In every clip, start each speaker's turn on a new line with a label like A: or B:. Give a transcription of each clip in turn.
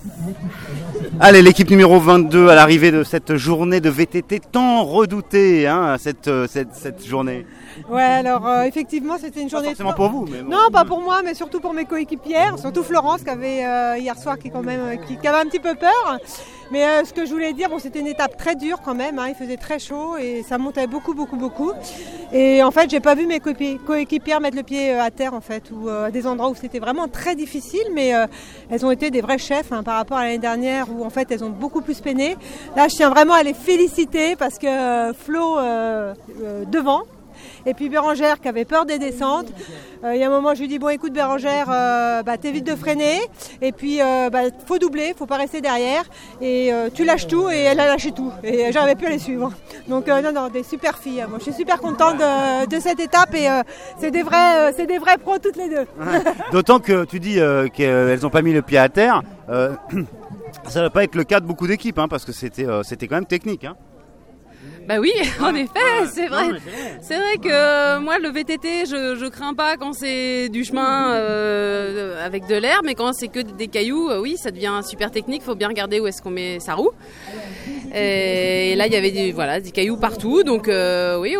A: Allez, l'équipe numéro 22 à l'arrivée de cette journée de VTT tant redoutée, hein, cette journée.
B: Ouais, alors effectivement, c'était une journée.
A: Pas forcément pour vous, mais bon.
B: Non, pas pour moi, mais surtout pour mes coéquipières, surtout Florence qui avait hier soir qui avait un petit peu peur. Mais ce que je voulais dire, c'était une étape très dure quand même, hein, il faisait très chaud et ça montait beaucoup. Et en fait, j'ai pas vu mes coéquipières mettre le pied à terre en fait, ou à des endroits où c'était vraiment très difficile, mais elles ont été des vrais chefs par rapport à l'année dernière où en fait elles ont beaucoup plus peiné. Là, je tiens vraiment à les féliciter parce que Flo devant. Et puis Bérangère qui avait peur des descentes. Il y a un moment, je lui dis bon écoute Bérangère, t'évites de freiner. Et puis faut doubler, faut pas rester derrière. Et tu lâches tout et elle a lâché tout. Et j'arrivais plus à les suivre. Donc non, des super filles. Moi je suis super contente de cette étape et c'est des vrais pros toutes les deux.
A: D'autant que tu dis qu'elles n'ont pas mis le pied à terre. Ça ne va pas être le cas de beaucoup d'équipes, parce que c'était quand même technique.
C: Bah oui, en effet, c'est vrai. C'est vrai que moi, le VTT, je crains pas quand c'est du chemin avec de l'air, mais quand c'est que des cailloux, oui, ça devient super technique. Faut bien regarder où est-ce qu'on met sa roue. Et là, il y avait des cailloux partout, donc oui,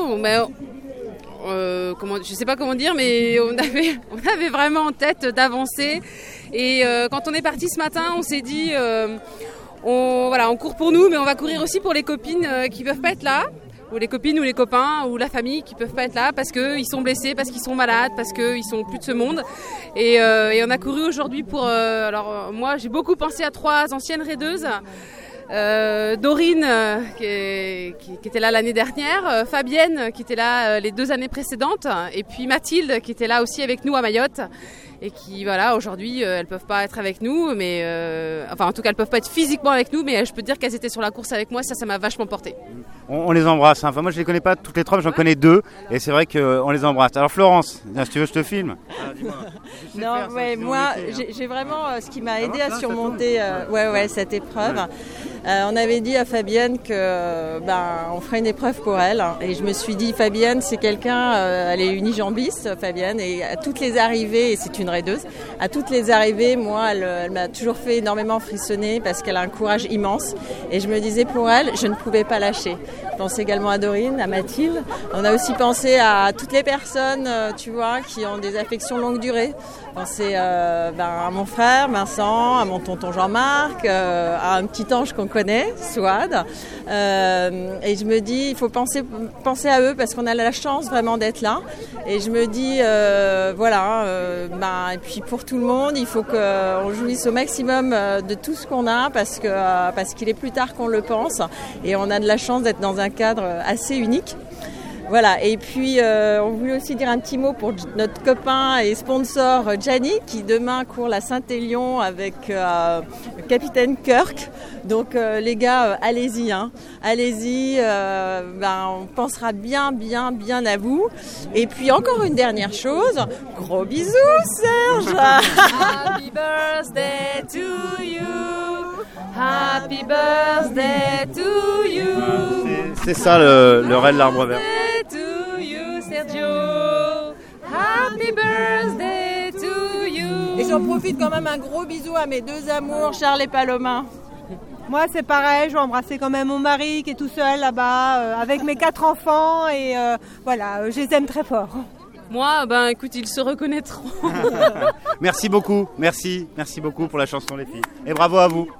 C: je sais pas comment dire, mais on avait vraiment en tête d'avancer. Et quand on est parti ce matin, on s'est dit. On court pour nous, mais on va courir aussi pour les copines qui peuvent pas être là, ou les copines ou les copains ou la famille qui peuvent pas être là parce qu'ils sont blessés, parce qu'ils sont malades, parce qu'ils sont plus de ce monde. Et on a couru aujourd'hui pour. Moi, j'ai beaucoup pensé à 3 anciennes raideuses. Dorine qui était là l'année dernière, Fabienne qui était là les 2 années précédentes, et puis Mathilde qui était là aussi avec nous à Mayotte. Et qui, aujourd'hui, elles peuvent pas être avec nous, mais en tout cas, elles peuvent pas être physiquement avec nous, mais je peux te dire qu'elles étaient sur la course avec moi, ça m'a vachement porté.
A: On les embrasse. Enfin, moi, je les connais pas toutes les 3, mais j'en connais 2, et c'est vrai qu'on les embrasse. Alors, Florence, si tu veux, je te filme.
D: Moi, j'ai vraiment ce qui m'a aidé à surmonter cette épreuve. On avait dit à Fabienne que on ferait une épreuve pour elle, et je me suis dit, Fabienne, c'est quelqu'un, elle est unijambiste, Fabienne, et à toutes les arrivées, et c'est une raideuse, à toutes les arrivées, moi, elle m'a toujours fait énormément frissonner parce qu'elle a un courage immense, et je me disais pour elle, je ne pouvais pas lâcher. Je pense également à Dorine, à Mathilde. On a aussi pensé à toutes les personnes, qui ont des affections longue durée. Pensé à mon frère Vincent, à mon tonton Jean-Marc, à un petit ange qu'on connaît, Souad. Et je me dis, il faut penser à eux parce qu'on a la chance vraiment d'être là. Et je me dis, et puis pour tout le monde, il faut qu'on jouisse au maximum de tout ce qu'on a parce qu'il est plus tard qu'on le pense. Et on a de la chance d'être dans un cadre assez unique. Voilà, et puis on voulait aussi dire un petit mot pour notre copain et sponsor Gianni qui demain court la Saint-Élion avec le capitaine Kirk. Donc les gars, allez-y, allez-y, on pensera bien à vous. Et puis encore une dernière chose, gros bisous Serge.
C: Happy birthday to you, happy birthday to you.
A: C'est ça le raid de l'Arbre Vert.
C: To you, Sergio. Happy birthday to you.
D: Et j'en profite quand même un gros bisou à mes 2 amours, Charles et Paloma.
B: Moi, c'est pareil, je vais embrasser quand même mon mari qui est tout seul là-bas, avec mes 4 enfants, et je les aime très fort.
C: Moi, écoute, ils se reconnaîtront.
A: Merci beaucoup, merci beaucoup pour la chanson les filles. Et bravo à vous.